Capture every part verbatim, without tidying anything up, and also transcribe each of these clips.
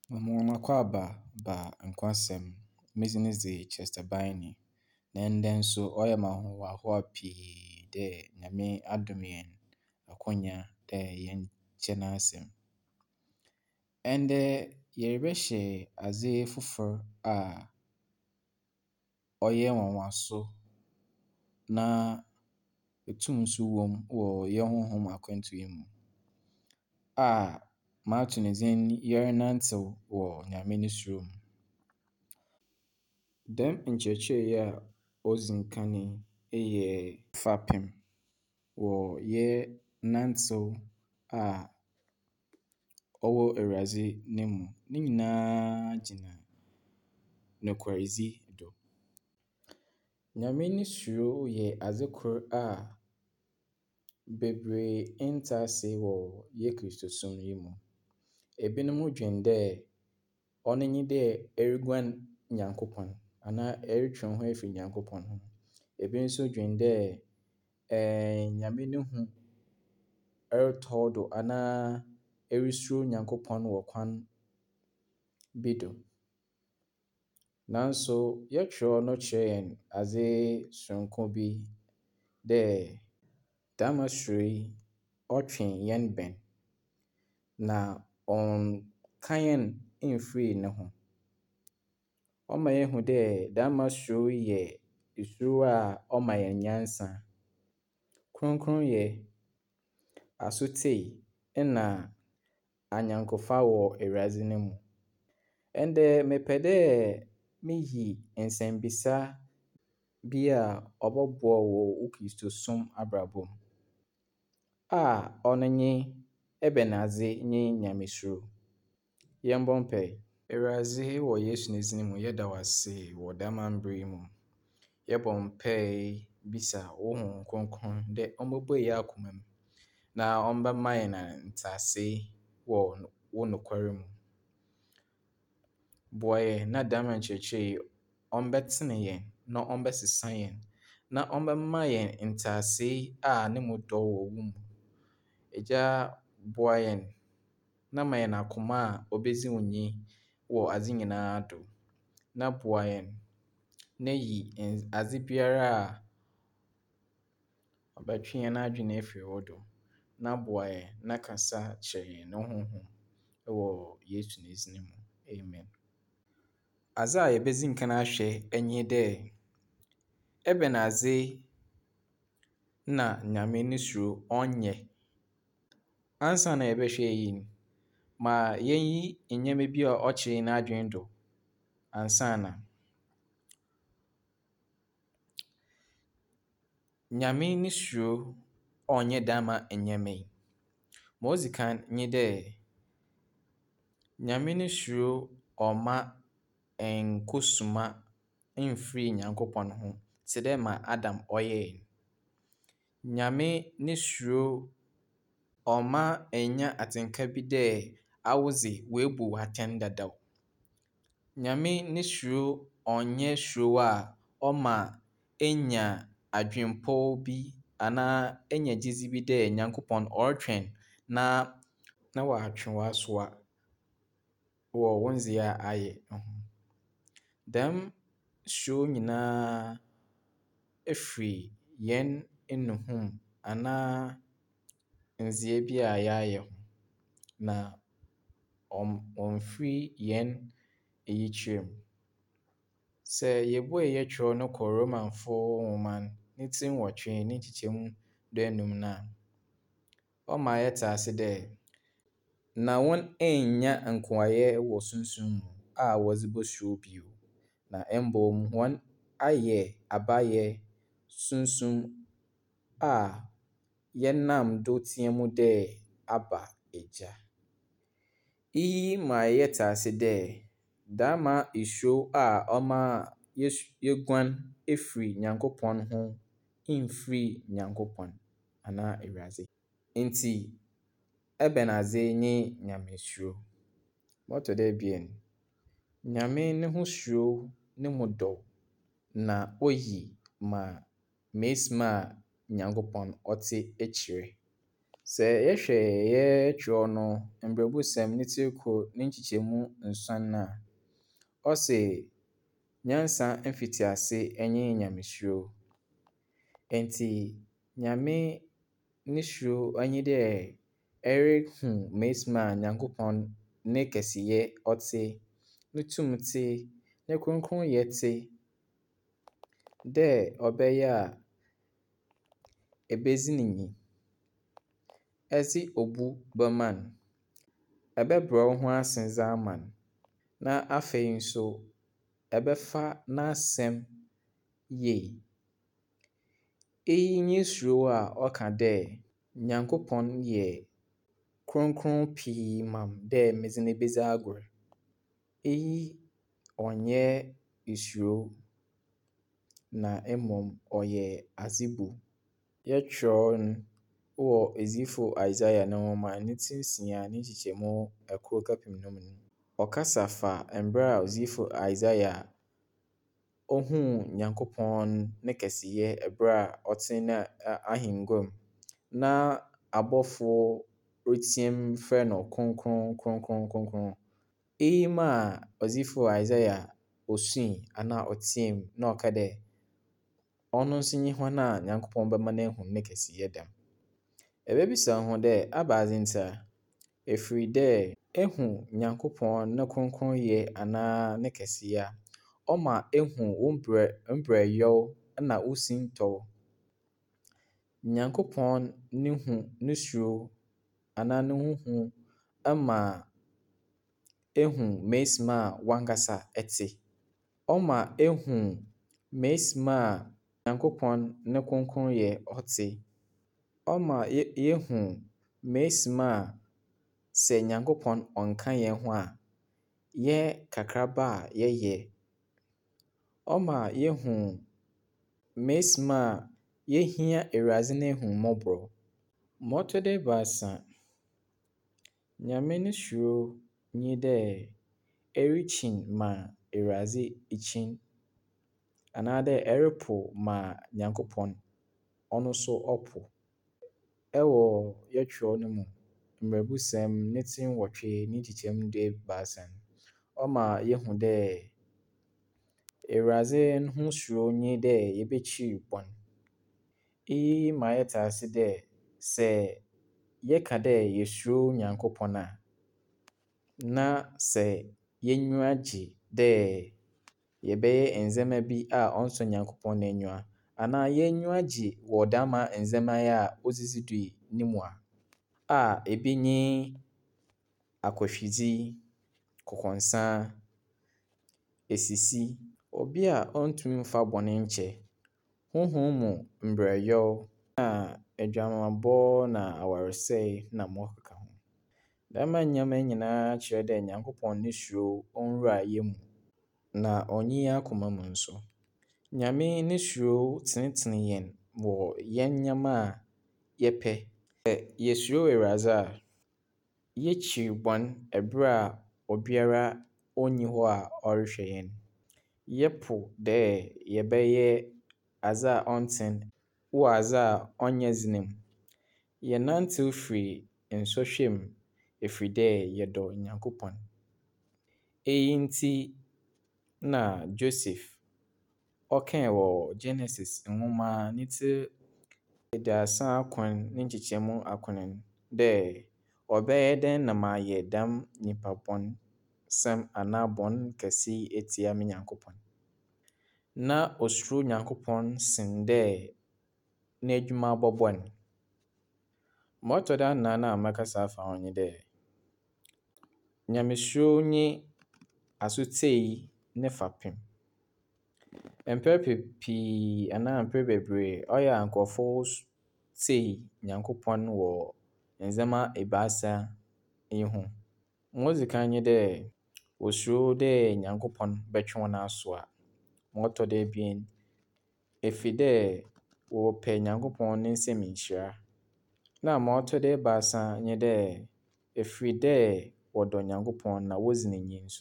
Mmonakwa aba ba nkwasɛm. Me din de Chester Byney. Na ndɛ nso ɔyɛ me ahohoahoa pii dɛ Nyame adom yɛn akwanya dɛ yɛnkyɛ n'asɛm. Ndɛ yɛrebɛhyɛ adze fofor a ɔyɛ nwanwaso na etum nso wɔ mu wɔ yɛn honhom akwantu yi mu a mato ne din Yɛrenantew wɔ Nyame ne suro mu. Dɛm nkyerɛkyerɛ yi a odzi kan yi yɛ fapem wɔ yɛnantew a ɔwɔ Awurade no mu. Ne nyinaa gyina nokwaredzi do. Nyame ne suro yɛ adze kor a bebree ntse ase wɔ yɛn Kristosom yi mu. Ebinom dwen dɛ ɔno nye dɛ ɛreguan Nyankopɔn anaa ɛretwe wo ho efi Nyankopɔn ho. Ebi nso dwen dɛ ɛɛ Nyame no hu ɛrotɔ wo do anaa ɛresuro Nyankopɔn wɔ kwan bi do. Nanso yɛtwerɛ no kyerɛ yɛn adze soronko bi dɛ dɛm suro yi ɔtwe yɛn bɛn na ɔnnka yɛn mfiri ne ho. Ɔma yɛhu dɛ dɛm suro yi yɛ suro a ɔma yɛn nyansa, kronkronyɛ, asotwe na anyɛnkofa wɔ Awurade no mu. Ndɛ mepɛ dɛ miyi nsɛmbisa bi a ɔbɛboa wo wɔ wo Kristosom abrabɔ mu a ɔno nye ɛbɛnadze nye Nyamesuro. Yɛmbɔ mpae. Awurade wɔ Yesu ne dzin mu yɛda wo ase wɔ dɛm aber yi mu. Yɛbɔ mpae bisa wo Honhom Kronkron dɛ ɔmbɛbue yɛn akoma mu na ɔmbɛma yɛn ntseasee wɔ wo nokware mu. Boa yɛn na dɛm nkyerɛkyerɛ yi ɔmbɛtsen yɛn na ɔmbɛsesa yɛn na ɔmbɛma yɛn ntseasee a ne mu dɔ wɔ wo mu. Agya, boa yɛn na ma yɛn akoma a obedzi wo nyi wɔ adze nyinaa do. Na boa yɛn na yi adze biara a ɔbɛtwe yɛn adwene efi wo do. Na boa yɛn na kasa kyerɛ yɛn ne honhom wɔ Yesu ne dzin mu. Amen. Adze a yebedzi kan ahwɛ nye dɛ ɛbɛnadze na Nyame ne suro ɔnyɛ. Ansaana yɛbɛhwɛ eyi no, ma yenyi ndzɛmba bi a ɔkyer hɛn adwene do ansaana. Nyame ne suro ɔnnyɛ dɛm ndzɛmba yi. Ma odzi kan nye dɛ Nyame ne suro ɔmma nkosuma mfiri Nyankopɔn ho tse dɛ ma Adam ɔyɛe. Nyame ne suro ɔmma ennya atsenka bi dɛ awodze woebu wo atɛn dadaw. Nyame ne suro ɔnnyɛ suro a ɔma enya adwempɔw bi anaa enya gyedzi bi dɛ Nyankopɔn ɔrotwɛn na na ɔatwe wo asowa wɔ wo ndzeyɛɛ a ayɛ ho. Dɛm suro nyinaa efiri hɛn nnuhum anaa ndzeyɛɛ bi a yɛayɛ ho na ɔmmfiri hɛn eyikyerɛ mu. Sɛ yebue yɛtwerɛ no kɔ Romafo nwoma ne tsir nwɔtwe ne nkyekyɛmu duenum no a, ɔma yɛtse ase dɛ na hɔn annya nkoayɛ wɔ sunsum mu a wɔdze bosuro bio, na mbom hɔn ayɛ abaayɛ sunsum a yɛnam do tseɛ mu dɛ aba Agya. Iyi ma yɛtse ase dɛ dɛm suro a ɔmaa yesu yeguan efiri Nyankopɔn ho mfiri Nyankopɔn anaa Awurade. Ntsi ɛbɛnadze nye Nyamesuro. Ma ɔtɔ do ebien, Nyame no ho suro no mu dɔw na oyi ma mmarima a Nyankopɔn ɔtse ekyir. Sɛ yɛhwɛ yɛn twerɛ no Mmrɛbusɛm ne Tirikɔ ne nkyekyɛmu nson a, ɔse nyansa mfitiase nye Nyamesuro. Enti Nyame ne suro nye dɛ ɛrehu mmarima a Nyankopɔn ne kɛseyɛ ɔte, ne tumi te, ne kronkronyɛ te, dɛ ɔbɛyɛ a ɛbɛzi ne nyi, ɛdze obu bɛma no, ɛbɛbrɛ wo ho ase dze ama no, na afei nso ɛbɛfa n'asɛm yie. Eyi nye suro a ɔka dɛ Nyankopɔn yɛ kronkron pii ma me dɛ medze no bedzi agor. Eyi ɔnyɛ suro na mmom ɔyɛ adzebu. Yɛtwerɛ no wɔ Odiyifo Isaiah ne nwoma a ne ti nsia ne nkyekyɛmu ɛkron kɔpem nnum no. Ɔkasa fa mbrɛ a Odiyifo Isaiah ohuu Nyankopɔn ne kɛseyɛ ɛberɛ a ɔtse n'ahengua mu, na abɔfo reteɛ mu frɛ no kronkron kronkron kronkron. Eyi maa Odiyifo Isaiah osui anaa ɔteɛɛ mu na ɔka dɛ ɔno nso nye hwan a Nyankopɔn bɛma no ahu ne kɛseyɛ dɛm. Ɛbɛbisa wo ho dɛ abadze nti a? Ɛfiri dɛ ehu Nyankopɔn ne kronkronyɛ anaa ne kɛseyɛ a, ɔma ehu wo mbrɛ mbrɛyɛw na wo sintɔw. Nyankopɔn ne hu ne suro anaa ne ho hu ma ehu mmarima a wankasa ɛte. Ɔma ehu mmarima a Nyankopɔn ne kronkronyɛ ɔte. Ɔma yɛ yehu mmarima a sɛ Nyankopɔn ɔnka hɛn ho a, yɛn kakraba a yɛyɛ. Ɔma yehu mmarima a yehia Awurade n'ehummɔborɔ. Ma ɔtɔ do ebiasa, Nyame ne suro nye dɛ ɛrekyin ma Awurade ekyin, anaa dɛ ɛrepo ma Nyankopɔn ɔno so ɔpo. Ɛwɔ yɛtwerɛ no mu, Mmrɛbusɛm ne ti nwɔtwe ne nkyekyɛmu du-ebiasa no, ɔma yehu dɛ Awurade ho suro nye dɛ yebekyi bɔn. Eyi ma yɛtse ase dɛ sɛ yɛka dɛ yesuro Nyankopɔn a, na sɛ yenyiwa gye dɛ yɛbɛyɛ ndzɛmba bi a ɔnsɔ Nyankopɔn n'enyi a, anaa yenyiwa gye wɔ dɛmba ndzɛmba yi a odzidzi dui no mu a, a ebi nye akɔhwidzi, kɔkɔnsa, esisi, obi a ɔnntumi mfa bɔne nkyɛ, honhom mu mbrɛyɛw, na edwamammɔ na awaresɛe na ma ɔkeka ho. Dɛmba ndzɛmba yi nyinaa kyerɛ dɛ Nyankopɔn ne suro ɔnwura hɛn mu, na ɔnnye hɛn akoma mu nso. Nyame ne suro tsenetsen hɛn wɔ hɛn ndzɛmba a yɛpɛ. Sɛ yesuro Awurade a, yekyi bɔn ɛberɛ a obiara onnyi hɔ a ɔrehwɛ hɛn. Yɛpo dɛ yɛbɛyɛ adze a ɔntsen wɔ adze a ɔnnyɛ dzen mu. Yɛnantsew firi nsɔhwɛ mu efiri dɛ yɛdɔ Nyankopɔn. Eyi nti na Joseph ɔkae wɔ Genesis nwoma ne ti eduasa akron ne nkyekyɛmu akron no dɛ ɔbɛyɛ dɛn na mayɛ dɛm nyimpa bɔnsɛm anaa bɔn kɛse yi etsia me Nyankopɔn. Na osuro Nyankopɔn sen dɛ n'edwuma bɔbɔ no. Ma ɔtɔ do anan a mɛkasa afa ho nye dɛ, Nyamesuro nye asotsei ne fapem. Mper pii anaa mper bebree ɔyɛ a nkorɔfo tsie Nyankopɔn wɔ ndzɛmba ebiasa yi ho. Ma odzi kan nye dɛ wosuro dɛ Nyankopɔn bɛtwe hɔn aso a. Ma ɔtɔ do ebien, efi dɛ wɔpɛ Nyankopɔn ne nsɛm nhyira. Na ma ɔtɔ do ebiasa nye dɛ efiri dɛ wɔdɔ Nyankopɔn na wodzi n'enyi nso.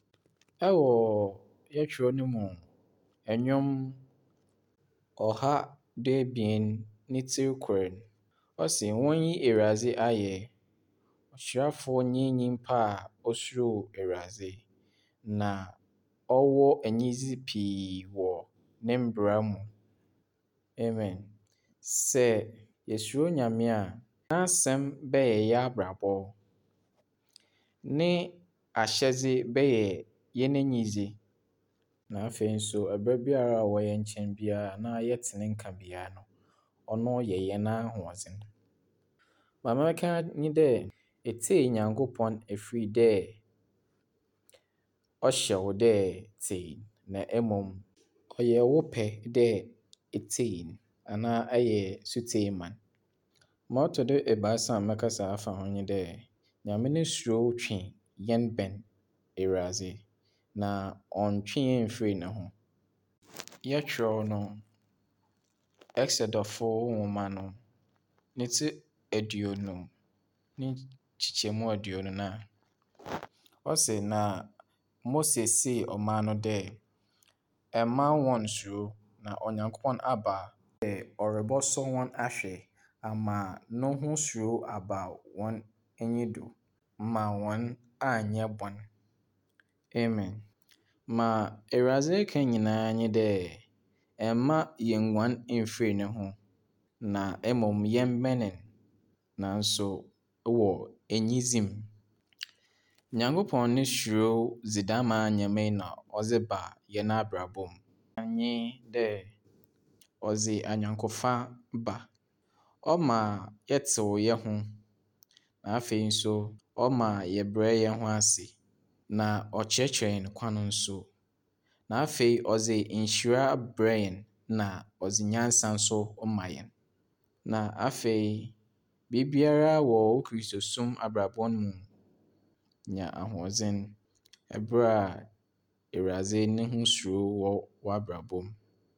Ɛwɔ yɛtwerɛ no mu ndwom ɔha du-ebien ne Tirikɔ no, Ɔse wɔnyi Awurade ayɛ. Ɔhyiafoɔ nye nyimpa a osuro Awurade na ɔwɔ enyidzi pii wɔ ne mbra mu. Amen. Sɛ yesuro Nyame a, n'asɛm bɛyɛ yɛn abrabɔ. Ne ahyɛdze bɛyɛ yɛn enyidze. Na afei nso ɛber biara a ɔwɔ yɛn nkyɛn biara na yɛtse ne nka biara no, ɔno yɛ yɛn ahoɔdzen. Ma mɛka nye dɛ etsie Nyankopɔn efiri dɛ ɔhyɛ wo dɛ tsie, na mmom ɔyɛ wo pɛ dɛ etsie anaa ɛyɛ sutee ma no. Ma ɔtɔ do ebiasa a mɛkasa afa ho nye dɛ Nyame ne suro twe yɛn bɛn Awurade na ɔnntwe yɛn mfiri ne ho. Yɛtwerɛw no Exodufo nwoma no ne tsi aduonu ne nkyekyɛmu aduonu na ɔse na Mose see ɔman no dɛ ɛmma wɔn nsuro na Onyankopɔn aba dɛ ɔrebɔsɔ wɔn ahwɛ ama no ho suro aba wɔn enyi do ma wɔn annyɛ bɔn. Amen. Ma Awurade aka nyinaa nye dɛ ɛmma yenguan mfiri ne ho na mmom yɛmbɛn no nanso wɔ enyidzi mu. Nyankopɔn ne suro dzi dɛm a Nyame na ɔdze ba yɛn abrabɔ mu. Nye dɛ ɔdze anyɔnkofa ba. Ɔma yɛtsew yɛn ho na afei nso ɔma yɛbrɛ yɛn ho ase na ɔkyerɛkyerɛ yɛn kwan nso. Na afei ɔdze nhyira brɛ yɛn na ɔdze nyansa nso ma yɛn. Na afei biribiara wɔ wo Kristosom abrabɔ mu nya ahoɔdzen ɛber a Awurade ne ho suro wɔ w'abrabɔ mu.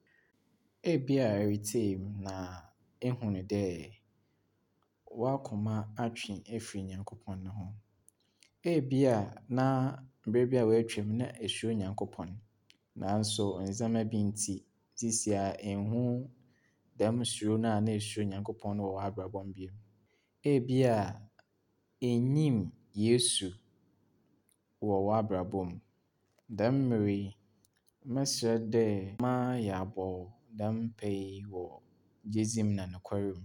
Ebia eretsie mu na ehu no dɛ w'akoma atwe efiri Nyankopɔn no ho. Ebia na mber bi a woetwam na esuro Nyankopɔn nanso ndzɛmba bi ntsi sisiera ennhu dɛm suro no a na esuro Nyankopɔn no wɔ w'abrabɔ mu bio. Ebia innyim Yesu wɔ w'abrabɔ mu. Dɛm mber yi, mɛserɛ dɛ ma yɛabɔ dɛm mpae yi wɔ gyedzi mu na nokwar mu.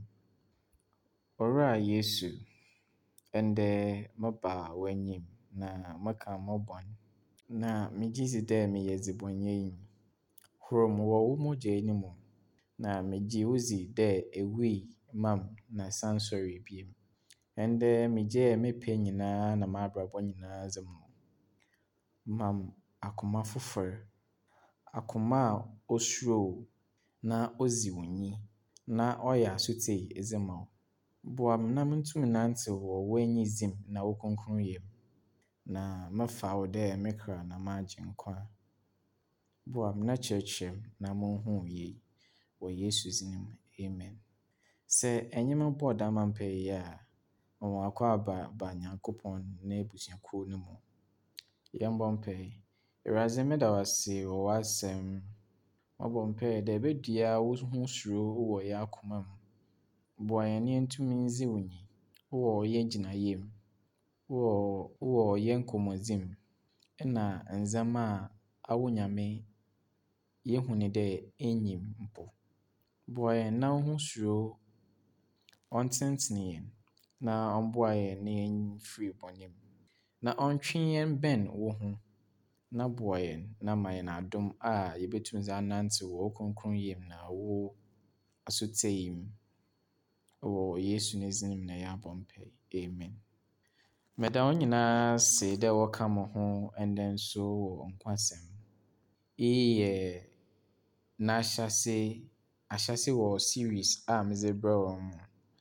Owura Yesu, ndɛ meba w'enyim na meka mo bɔn na megye dzi dɛ meyɛ dzebɔnyɛnyi. Horow me wɔ wo mogya yi mu na megye wo dzi dɛ ewui maa me na san sɔree bio. Ndɛ megyae me pɛ nyinaa na m'abrabɔ nyinaa dze ma wo. Ma me akoma fofor, akoma a osuro wo na odzi wo nyi na ɔyɛ asotwe dze ma wo. Boa me na muntum nantsew wɔ w'enyidzi mu na wo kronkronyɛ mu. Na mɛfa wo dɛ me kra na m'agyenkwa. Boa me na kyerɛkyerɛ me na munhu wo yie wɔ Yesu dzin mu. Amen. Sɛ ɛnnye me bɔɔ dɛm mpae yi a, ma w'akwaaba ba Nyankopɔn n'ebusuakuw no mu. Yɛmbɔ mpae. Awurade meda wo ase wɔ w'asɛm mu. Mɔbɔ mpae dɛ ebedua wo ho suro wɔ yɛn akoma mu. Boa yɛn na yentum ndzi wo nyi wɔ yɛn gyinayɛ mu, wɔ wɔ yɛn nkɔmmɔdzi mu nna ndzɛmba a awo Nyame yehu ne dɛ ennyim mpo. Boa yɛn na wo ho suro ɔntsentsen yɛn na ɔmboa yɛn na yemfiri bɔne mu. Na ɔntwe yɛn bɛn wo ho na boa yɛn na ma yɛn adom a yebetum dze anantsew wɔ wo kronkronyɛ mu na wo asotwe mu. Wɔ Yesu ne dzin mu na yɛabɔ mpae. Amen. Meda wo nyinaa ase dɛ wɔka mo ho ndɛ nso wɔ nkwasɛm. Iyi yɛ n'ahyɛse ahyɛse wɔ series a medze brɛ wo no.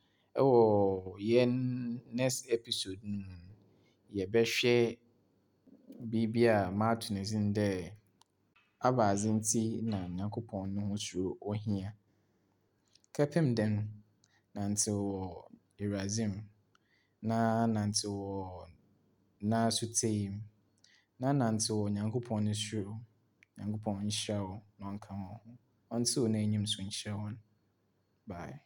Ɛwɔ yɛn next episode no mu no, yɛbɛhwɛ biribi a mato ne dzin dɛ abadze ntsi na Nyankopɔn no ho suro ohia. Kɛpem da no, nantsew wɔ Awurade mu na nantsew wɔ n'asotwe mu na nantsew wɔ Nyankopɔn ne suro mu. Nyankopɔn nhyira wo na ɔnka wo ho. Ɔntsew wo n'enyim nso nhyira hɔn. Bye.